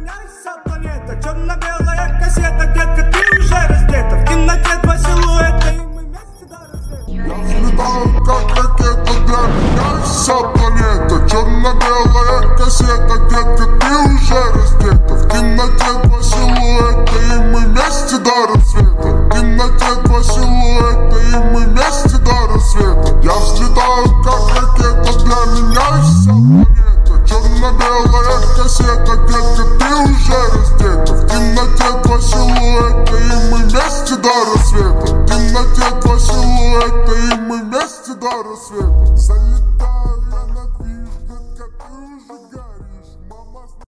меня вся планета. Черно-белая кассета, детка, ты уже раздета. В темноте два силуэта, и мы вместе до рассвета. Я взлетаю, как ракета, для меня вся планета. Черно-белая кассета, детка, ты уже раздета. В темноте два силуэта, и мы вместе до рассвета. В темноте два силуэта, и мы вместе до рассвета. Я взлетаю, как ракета, для меня вся планета. Черно-белая кассета, детка, ты уже раздета. В темноте два силуэта, и мы вместе до рассвета. В темноте два силуэта, и мы вместе до рассвета. Залетаю я на движ, детка, ты уже горишь.